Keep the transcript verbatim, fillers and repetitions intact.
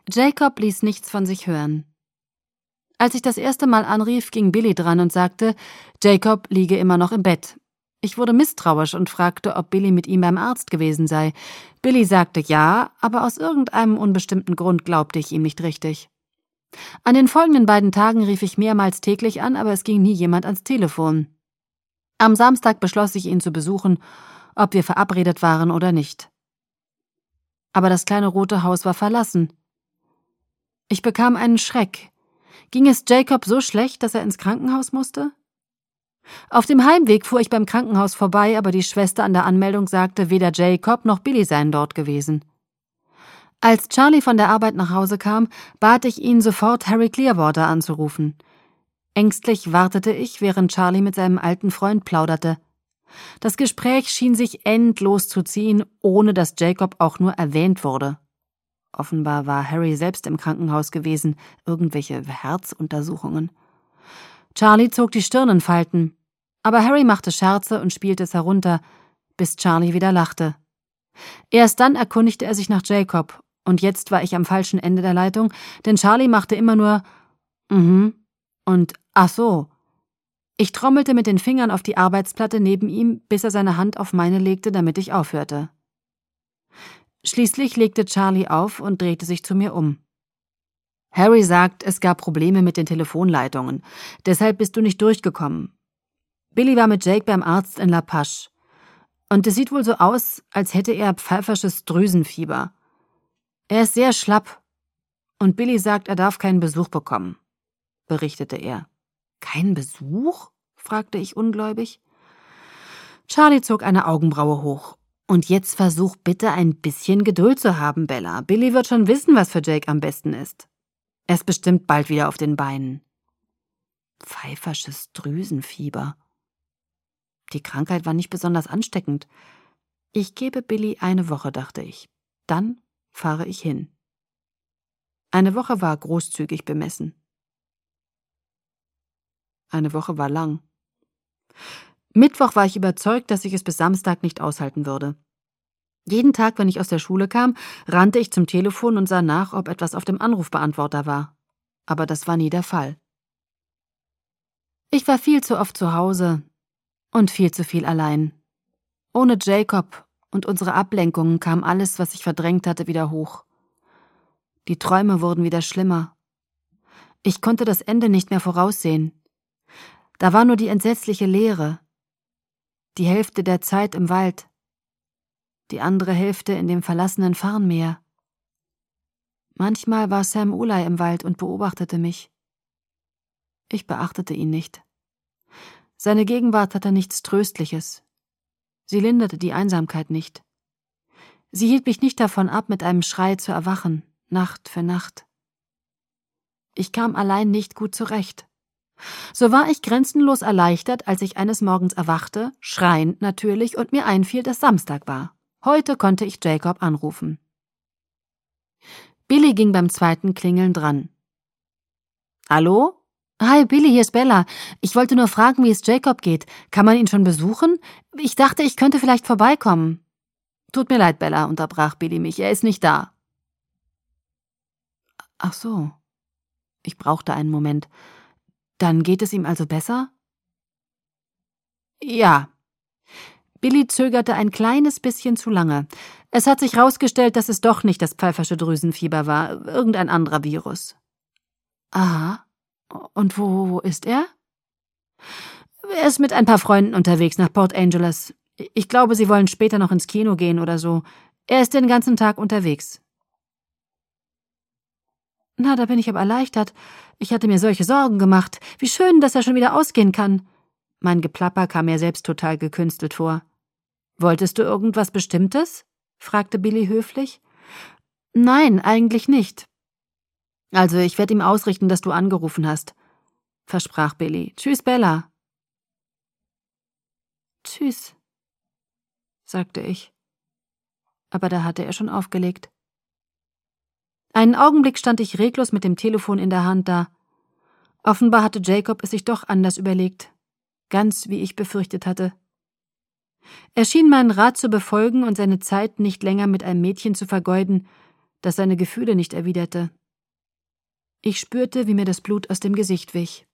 Jacob ließ nichts von sich hören. Als ich das erste Mal anrief, ging Billy dran und sagte, Jacob liege immer noch im Bett. Ich wurde misstrauisch und fragte, ob Billy mit ihm beim Arzt gewesen sei. Billy sagte ja, aber aus irgendeinem unbestimmten Grund glaubte ich ihm nicht richtig. An den folgenden beiden Tagen rief ich mehrmals täglich an, aber es ging nie jemand ans Telefon. Am Samstag beschloss ich, ihn zu besuchen, ob wir verabredet waren oder nicht. Aber das kleine rote Haus war verlassen. Ich bekam einen Schreck. Ging es Jacob so schlecht, dass er ins Krankenhaus musste? Auf dem Heimweg fuhr ich beim Krankenhaus vorbei, aber die Schwester an der Anmeldung sagte, weder Jacob noch Billy seien dort gewesen. Als Charlie von der Arbeit nach Hause kam, bat ich ihn, sofort Harry Clearwater anzurufen. Ängstlich wartete ich, während Charlie mit seinem alten Freund plauderte. Das Gespräch schien sich endlos zu ziehen, ohne dass Jacob auch nur erwähnt wurde. Offenbar war Harry selbst im Krankenhaus gewesen, irgendwelche Herzuntersuchungen. Charlie zog die Stirn in Falten, aber Harry machte Scherze und spielte es herunter, bis Charlie wieder lachte. Erst dann erkundigte er sich nach Jacob, und jetzt war ich am falschen Ende der Leitung, denn Charlie machte immer nur mhm und ach so. Ich trommelte mit den Fingern auf die Arbeitsplatte neben ihm, bis er seine Hand auf meine legte, damit ich aufhörte. Schließlich legte Charlie auf und drehte sich zu mir um. Harry sagt, es gab Probleme mit den Telefonleitungen, deshalb bist du nicht durchgekommen. Billy war mit Jake beim Arzt in La Pache. Und es sieht wohl so aus, als hätte er pfeifersches Drüsenfieber. Er ist sehr schlapp. Und Billy sagt, er darf keinen Besuch bekommen, berichtete er. Keinen Besuch? Fragte ich ungläubig. Charlie zog eine Augenbraue hoch. Und jetzt versuch bitte ein bisschen Geduld zu haben, Bella. Billy wird schon wissen, was für Jake am besten ist. Er ist bestimmt bald wieder auf den Beinen. Pfeifersches Drüsenfieber. Die Krankheit war nicht besonders ansteckend. Ich gebe Billy eine Woche, dachte ich. Dann fahre ich hin. Eine Woche war großzügig bemessen. Eine Woche war lang. Mittwoch war ich überzeugt, dass ich es bis Samstag nicht aushalten würde. Jeden Tag, wenn ich aus der Schule kam, rannte ich zum Telefon und sah nach, ob etwas auf dem Anrufbeantworter war. Aber das war nie der Fall. Ich war viel zu oft zu Hause und viel zu viel allein. Ohne Jacob und unsere Ablenkungen kam alles, was ich verdrängt hatte, wieder hoch. Die Träume wurden wieder schlimmer. Ich konnte das Ende nicht mehr voraussehen. Da war nur die entsetzliche Leere. Die Hälfte der Zeit im Wald. Die andere Hälfte in dem verlassenen Farnmeer. Manchmal war Sam Ulai im Wald und beobachtete mich. Ich beachtete ihn nicht. Seine Gegenwart hatte nichts Tröstliches. Sie linderte die Einsamkeit nicht. Sie hielt mich nicht davon ab, mit einem Schrei zu erwachen, Nacht für Nacht. Ich kam allein nicht gut zurecht. So war ich grenzenlos erleichtert, als ich eines Morgens erwachte, schreiend natürlich, und mir einfiel, dass Samstag war. Heute konnte ich Jacob anrufen. Billy ging beim zweiten Klingeln dran. Hallo? Hi, Billy, hier ist Bella. Ich wollte nur fragen, wie es Jacob geht. Kann man ihn schon besuchen? Ich dachte, ich könnte vielleicht vorbeikommen. Tut mir leid, Bella, unterbrach Billy mich. Er ist nicht da. Ach so. Ich brauchte einen Moment. Dann geht es ihm also besser? Ja. Billy zögerte ein kleines bisschen zu lange. Es hat sich herausgestellt, dass es doch nicht das pfeifersche Drüsenfieber war, irgendein anderer Virus. Aha. Und wo, wo ist er? Er ist mit ein paar Freunden unterwegs nach Port Angeles. Ich glaube, sie wollen später noch ins Kino gehen oder so. Er ist den ganzen Tag unterwegs. Na, da bin ich aber erleichtert. Ich hatte mir solche Sorgen gemacht. Wie schön, dass er schon wieder ausgehen kann. Mein Geplapper kam mir selbst total gekünstelt vor. Wolltest du irgendwas Bestimmtes? Fragte Billy höflich. Nein, eigentlich nicht. Also, ich werde ihm ausrichten, dass du angerufen hast, versprach Billy. Tschüss, Bella. Tschüss, sagte ich. Aber da hatte er schon aufgelegt. Einen Augenblick stand ich reglos mit dem Telefon in der Hand da. Offenbar hatte Jacob es sich doch anders überlegt. Ganz wie ich befürchtet hatte. Er schien meinen Rat zu befolgen und seine Zeit nicht länger mit einem Mädchen zu vergeuden, das seine Gefühle nicht erwiderte. Ich spürte, wie mir das Blut aus dem Gesicht wich.